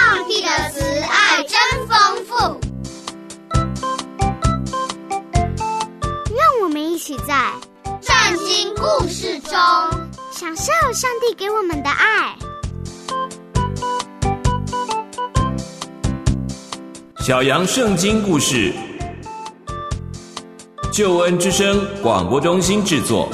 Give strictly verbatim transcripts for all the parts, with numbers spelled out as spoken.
帝的慈爱真丰富。 让我们一起在圣经故事中享受上帝给我们的爱。 小羊圣经故事，救恩之声广播中心制作。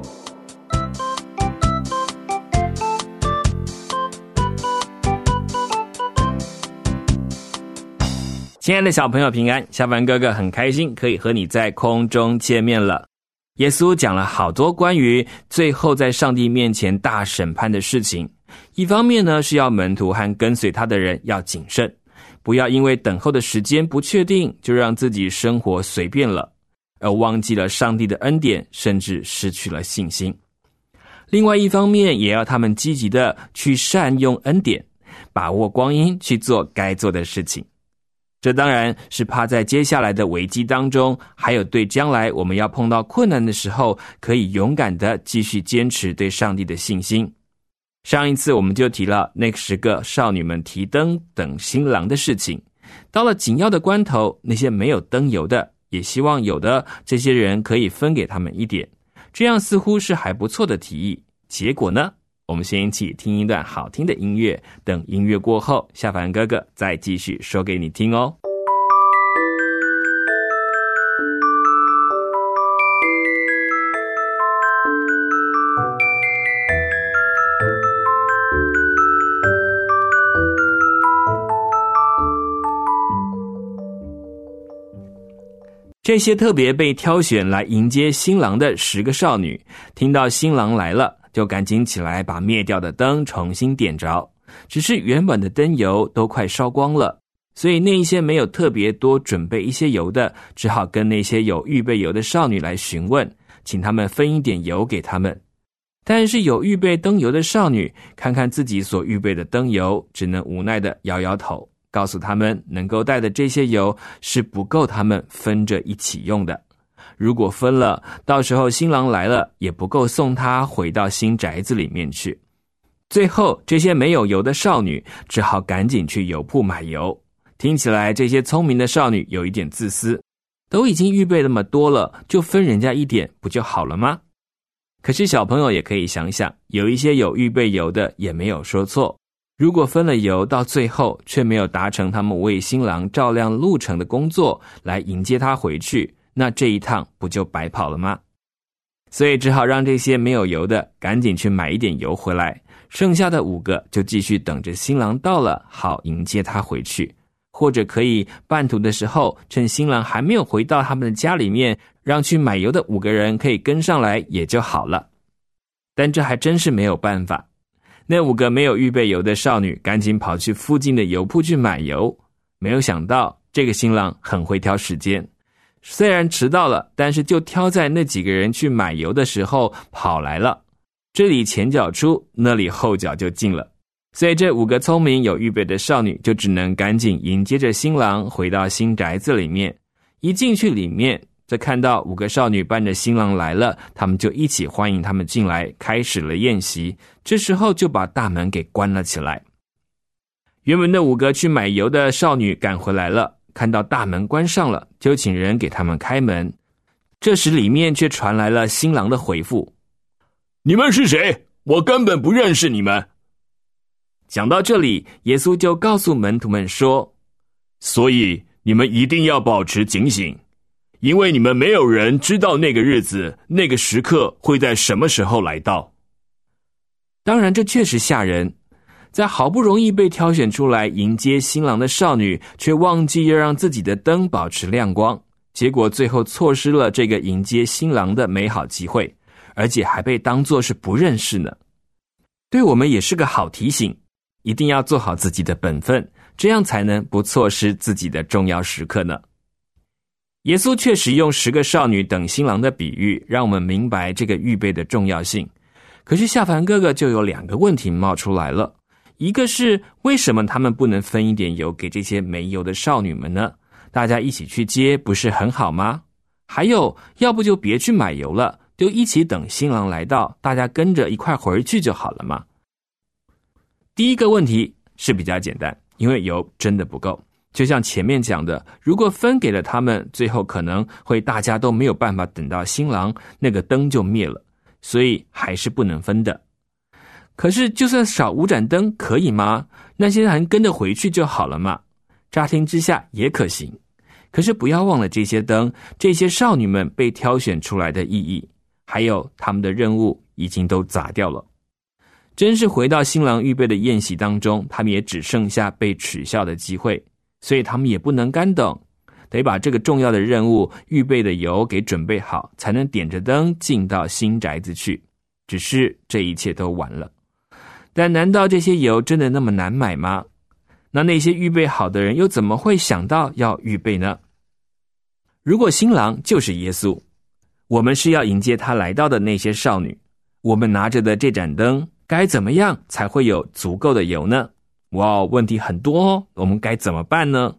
亲爱的小朋友平安，小凡哥哥很开心可以和你在空中见面了。耶稣讲了好多关于最后在上帝面前大审判的事情，一方面呢是要门徒和跟随他的人要谨慎，不要因为等候的时间不确定就让自己生活随便了，而忘记了上帝的恩典，甚至失去了信心。另外一方面也要他们积极的去善用恩典，把握光阴去做该做的事情。这当然是怕在接下来的危机当中，还有对将来我们要碰到困难的时候，可以勇敢的继续坚持对上帝的信心。上一次我们就提了那十个少女们提灯等新郎的事情，到了紧要的关头，那些没有灯油的，也希望有的这些人可以分给他们一点，这样似乎是还不错的提议。结果呢，我们先一起听一段好听的音乐，等音乐过后，夏凡哥哥再继续说给你听哦。这些特别被挑选来迎接新郎的十个少女，听到新郎来了，就赶紧起来把灭掉的灯重新点着，只是原本的灯油都快烧光了，所以那一些没有特别多准备一些油的，只好跟那些有预备油的少女来询问，请他们分一点油给他们。但是有预备灯油的少女看看自己所预备的灯油，只能无奈地摇摇头，告诉他们能够带的这些油是不够他们分着一起用的，如果分了，到时候新郎来了也不够送他回到新宅子里面去。最后这些没有油的少女只好赶紧去油铺买油。听起来这些聪明的少女有一点自私，都已经预备那么多了，就分人家一点不就好了吗？可是小朋友也可以想想，有一些有预备油的也没有说错，如果分了油，到最后却没有达成他们为新郎照亮路程的工作，来迎接他回去，那这一趟不就白跑了吗？所以只好让这些没有油的赶紧去买一点油回来，剩下的五个就继续等着新郎到了，好迎接他回去。或者可以半途的时候，趁新郎还没有回到他们的家里面，让去买油的五个人可以跟上来也就好了。但这还真是没有办法。那五个没有预备油的少女赶紧跑去附近的油铺去买油，没有想到这个新郎很会挑时间，虽然迟到了，但是就挑在那几个人去买油的时候跑来了，这里前脚出，那里后脚就进了。所以这五个聪明有预备的少女就只能赶紧迎接着新郎回到新宅子里面。一进去里面，就看到五个少女伴着新郎来了，他们就一起欢迎他们进来，开始了宴席。这时候就把大门给关了起来。原本的五个去买油的少女赶回来了，看到大门关上了，就请人给他们开门。这时里面却传来了新郎的回复： 你们是谁？我根本不认识你们。 讲到这里，耶稣就告诉门徒们说， 所以你们一定要保持警醒，因为你们没有人知道那个日子，那个时刻会在什么时候来到。 当然这确实吓人，在好不容易被挑选出来迎接新郎的少女，却忘记要让自己的灯保持亮光，结果最后错失了这个迎接新郎的美好机会，而且还被当作是不认识呢。对我们也是个好提醒，一定要做好自己的本分，这样才能不错失自己的重要时刻呢。耶稣确实用十个少女等新郎的比喻，让我们明白这个预备的重要性。可是夏凡哥哥就有两个问题冒出来了，一个是为什么他们不能分一点油给这些没油的少女们呢？大家一起去接不是很好吗？还有，要不就别去买油了，就一起等新郎来到，大家跟着一块回去就好了嘛。第一个问题是比较简单， 因为油真的不够。就像前面讲的，如果分给了他们，最后可能会大家都没有办法等到新郎，那个灯就灭了，所以还是不能分的。可是就算少五盏灯可以吗？那些人跟着回去就好了嘛。乍听之下也可行，可是不要忘了这些灯，这些少女们被挑选出来的意义，还有他们的任务已经都砸掉了。真是回到新郎预备的宴席当中，他们也只剩下被取笑的机会，所以他们也不能干等，得把这个重要的任务预备的油给准备好，才能点着灯进到新宅子去。只是这一切都晚了。但难道这些油真的那么难买吗？那那些预备好的人又怎么会想到要预备呢？如果新郎就是耶稣，我们是要迎接他来到的那些少女，我们拿着的这盏灯该怎么样才会有足够的油呢？哇，问题很多哦，我们该怎么办呢？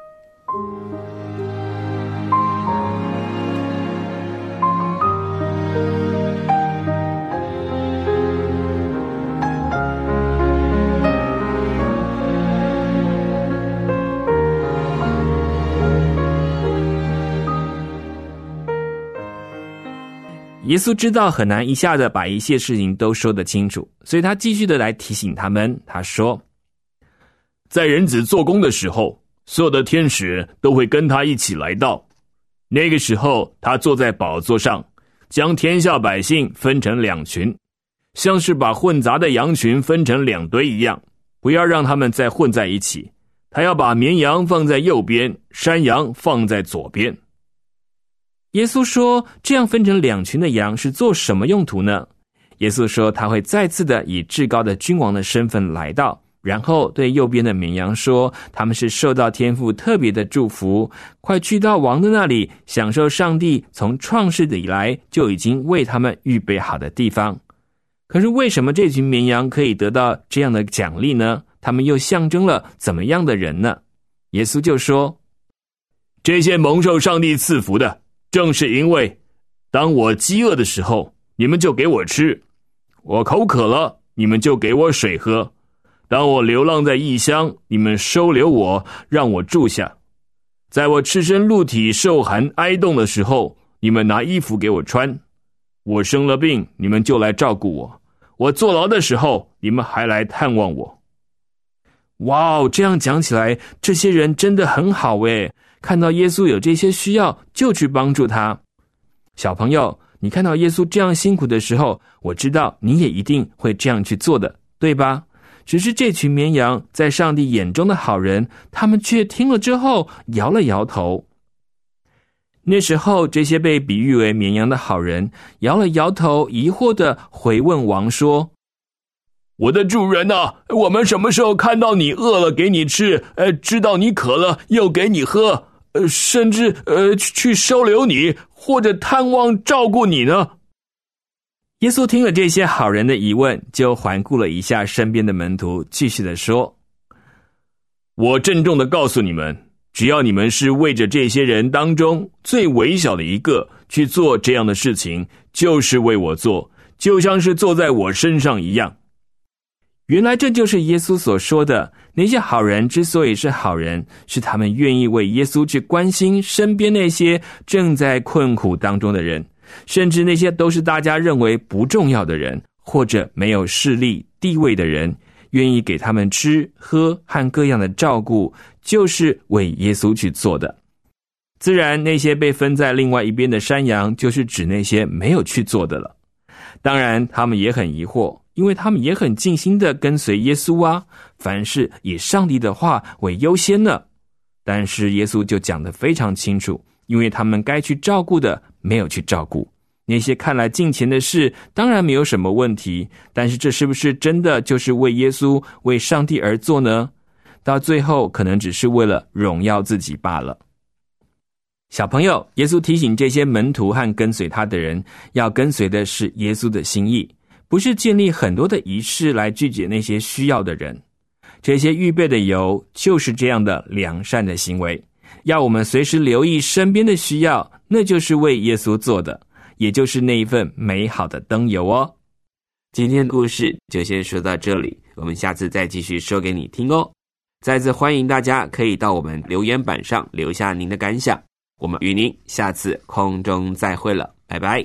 耶稣知道很难一下子把一切事情都说得清楚，所以他继续的来提醒他们。他说， 在人子做工的时候，所有的天使都会跟他一起来到。那个时候，他坐在宝座上，将天下百姓分成两群，像是把混杂的羊群分成两堆一样，不要让他们再混在一起。他要把绵羊放在右边，山羊放在左边。 耶稣说，这样分成两群的羊是做什么用途呢？耶稣说，他会再次的以至高的君王的身份来到，然后对右边的绵羊说，他们是受到天父特别的祝福，快去到王的那里，享受上帝从创世以来就已经为他们预备好的地方。可是为什么这群绵羊可以得到这样的奖励呢？他们又象征了怎么样的人呢？耶稣就说， 这些蒙受上帝赐福的，正是因为当我饥饿的时候，你们就给我吃；我口渴了，你们就给我水喝；当我流浪在异乡，你们收留我，让我住下；在我赤身露体受寒挨冻的时候，你们拿衣服给我穿；我生了病，你们就来照顾我；我坐牢的时候，你们还来探望我。 哇哦，这样讲起来，这些人真的很好耶，看到耶稣有这些需要，就去帮助他。小朋友，你看到耶稣这样辛苦的时候，我知道你也一定会这样去做的，对吧？只是这群绵羊在上帝眼中的好人，他们却听了之后摇了摇头。那时候，这些被比喻为绵羊的好人摇了摇头，疑惑地回问王说， 我的主人啊，我们什么时候看到你饿了给你吃，呃，知道你渴了又给你喝，呃，甚至呃去收留你，或者探望照顾你呢？ 耶稣听了这些好人的疑问，就环顾了一下身边的门徒，继续的说， 我郑重的告诉你们，只要你们是为着这些人当中最微小的一个去做这样的事情，就是为我做，就像是坐在我身上一样。 原来这就是耶稣所说的，那些好人之所以是好人，是他们愿意为耶稣去关心身边那些正在困苦当中的人，甚至那些都是大家认为不重要的人，或者没有势力地位的人，愿意给他们吃喝和各样的照顾，就是为耶稣去做的。自然那些被分在另外一边的山羊，就是指那些没有去做的了。当然他们也很疑惑，因为他们也很尽心的跟随耶稣啊，凡事以上帝的话为优先呢。但是耶稣就讲得非常清楚，因为他们该去照顾的没有去照顾，那些看来近前的事当然没有什么问题，但是这是不是真的就是为耶稣为上帝而做呢？到最后可能只是为了荣耀自己罢了。小朋友，耶稣提醒这些门徒和跟随他的人，要跟随的是耶稣的心意，不是建立很多的仪式来拒绝那些需要的人。这些预备的油就是这样的良善的行为，要我们随时留意身边的需要，那就是为耶稣做的，也就是那一份美好的灯油哦。今天的故事就先说到这里，我们下次再继续说给你听哦。 再次欢迎大家可以到我们留言板上留下您的感想，我们与您下次空中再会了，拜拜。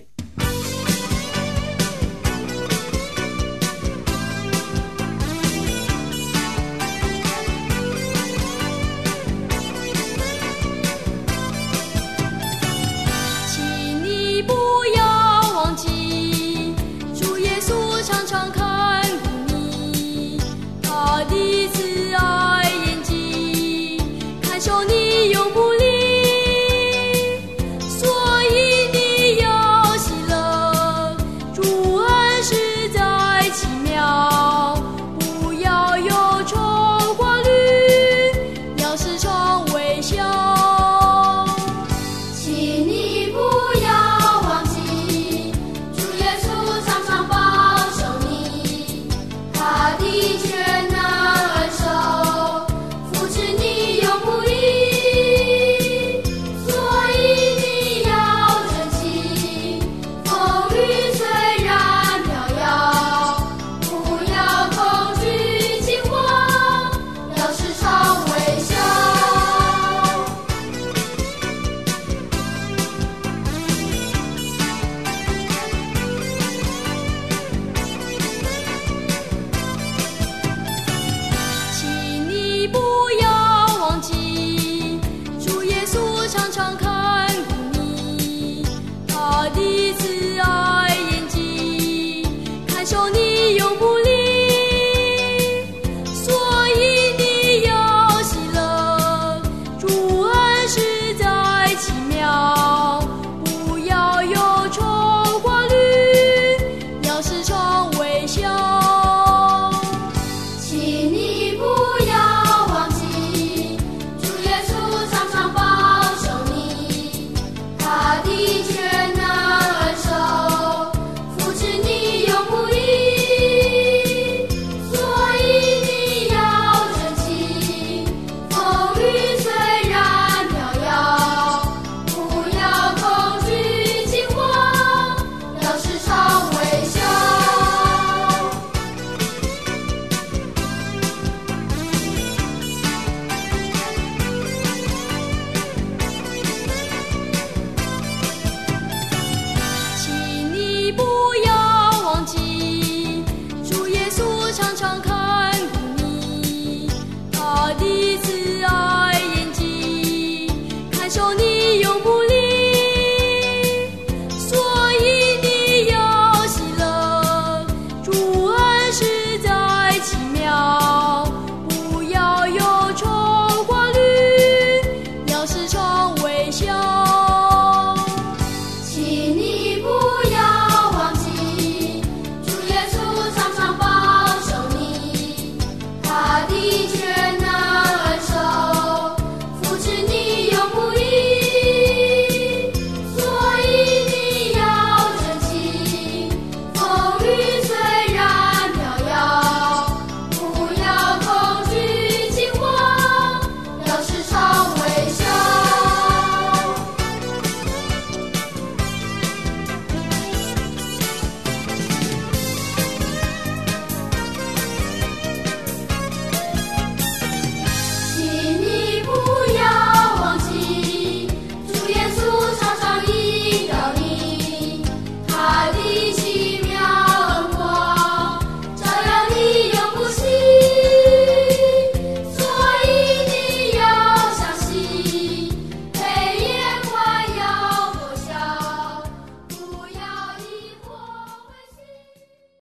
微笑。